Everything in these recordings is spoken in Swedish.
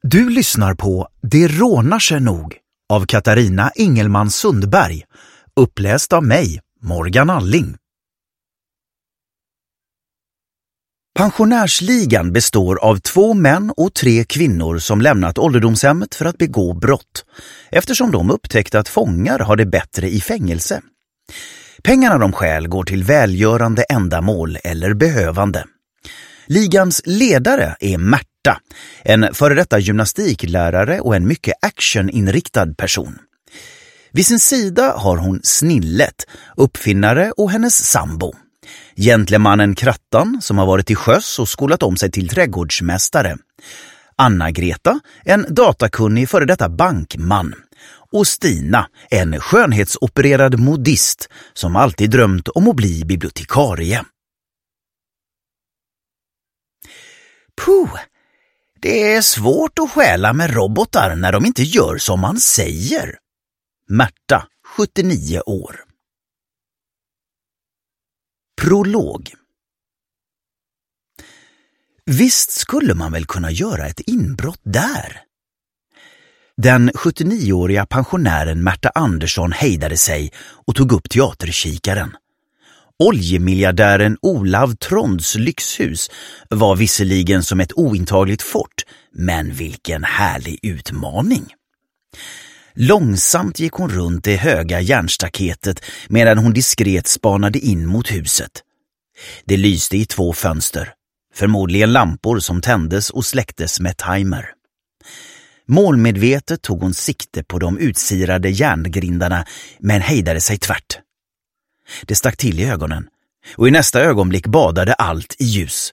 Du lyssnar på Det rånar sig nog av Katarina Engelman Sundberg, uppläst av mig, Morgan Alling. Pensionärsligan består av 2 män och 3 kvinnor som lämnat ålderdomshemmet för att begå brott, eftersom de upptäckte att fångar har det bättre i fängelse. Pengarna de stjäl går till välgörande ändamål eller behövande. Ligans ledare är Märta, en före detta gymnastiklärare och en mycket actioninriktad person. Vid sin sida har hon Snillet, uppfinnare och hennes sambo. Gentlemannen Krattan som har varit till sjöss och skolat om sig till trädgårdsmästare. Anna-Greta, en datakunnig före detta bankman. Och Stina, en skönhetsopererad modist som alltid drömt om att bli bibliotekarie. Puh, det är svårt att stjäla med robotar när de inte gör som man säger. Märta, 79 år. Prolog. Visst skulle man väl kunna göra ett inbrott där? Den 79-åriga pensionären Märta Andersson hejdade sig och tog upp teaterkikaren. Oljemiljardären Olav Tronds lyxhus var visserligen som ett ointagligt fort, men vilken härlig utmaning. Långsamt gick hon runt det höga järnstaketet medan hon diskret spanade in mot huset. Det lyste i 2 fönster, förmodligen lampor som tändes och släcktes med timer. Målmedvetet tog hon sikte på de utsirade järngrindarna men hejdade sig tvärt. Det stack till i ögonen och i nästa ögonblick badade allt i ljus.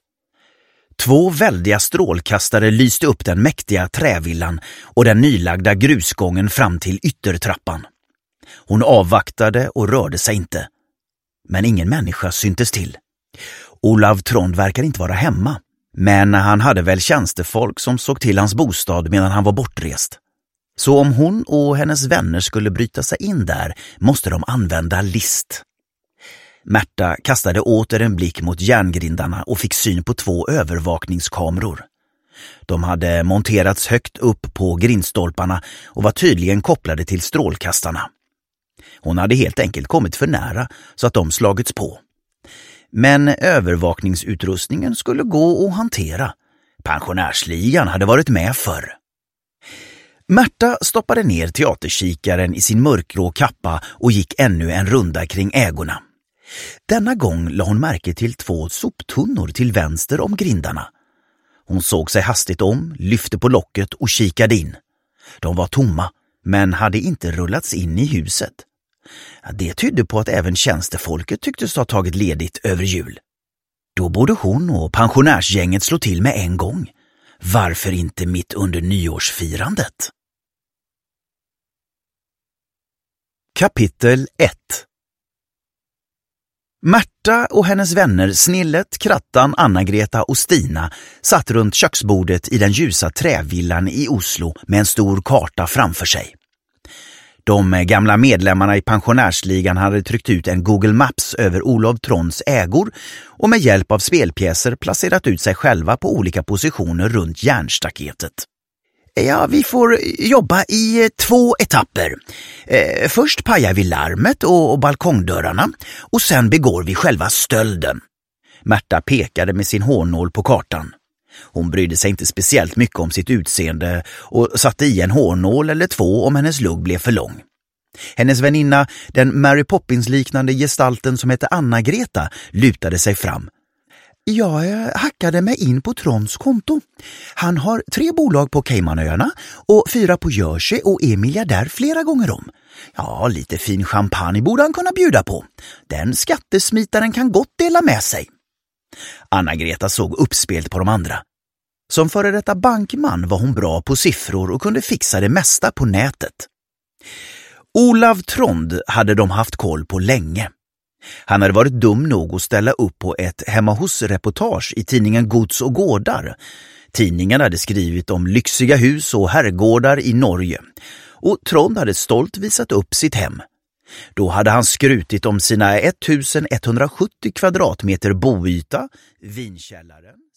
2 väldiga strålkastare lyste upp den mäktiga trävillan och den nylagda grusgången fram till yttertrappan. Hon avvaktade och rörde sig inte. Men ingen människa syntes till. Olav Trond verkar inte vara hemma, men han hade väl tjänstefolk som såg till hans bostad medan han var bortrest. Så om hon och hennes vänner skulle bryta sig in där måste de använda list. Märta kastade åter en blick mot järngrindarna och fick syn på 2 övervakningskameror. De hade monterats högt upp på grindstolparna och var tydligen kopplade till strålkastarna. Hon hade helt enkelt kommit för nära så att de slagits på. Men övervakningsutrustningen skulle gå att hantera. Pensionärsligan hade varit med förr. Märta stoppade ner teaterkikaren i sin mörkgrå kappa och gick ännu en runda kring ägorna. Denna gång la hon märke till 2 soptunnor till vänster om grindarna. Hon såg sig hastigt om, lyfte på locket och kikade in. De var tomma, men hade inte rullats in i huset. Det tydde på att även tjänstefolket tycktes ha tagit ledigt över jul. Då borde hon och pensionärsgänget slå till med en gång. Varför inte mitt under nyårsfirandet? Kapitel 1. Märta och hennes vänner Snillet, Krattan, Anna-Greta och Stina satt runt köksbordet i den ljusa trävillan i Oslo med en stor karta framför sig. De gamla medlemmarna i pensionärsligan hade tryckt ut en Google Maps över Olav Tronds ägor och med hjälp av spelpjäser placerat ut sig själva på olika positioner runt järnstaketet. Ja, vi får jobba i 2 etapper. Först pajar vi larmet och balkongdörrarna och sen begår vi själva stölden. Märta pekade med sin hårnål på kartan. Hon brydde sig inte speciellt mycket om sitt utseende och satte i en hårnål eller 2 om hennes lugg blev för lång. Hennes väninna, den Mary Poppins-liknande gestalten som hette Anna-Greta, lutade sig fram. Jag hackade mig in på Tronds konto. Han har 3 bolag på Caymanöarna och 4 på Jersey och är miljardär flera gånger om. Ja, lite fin champagne borde han kunna bjuda på. Den skattesmitaren kan gott dela med sig. Anna-Greta såg uppspelt på de andra. Som före detta bankman var hon bra på siffror och kunde fixa det mesta på nätet. Olav Trond hade de haft koll på länge. Han hade varit dum nog att ställa upp på ett hemma hos-reportage i tidningen Gods och gårdar. Tidningen hade skrivit om lyxiga hus och herrgårdar i Norge. Och Trond hade stolt visat upp sitt hem. Då hade han skrutit om sina 1170 kvadratmeter boyta, vinkällaren,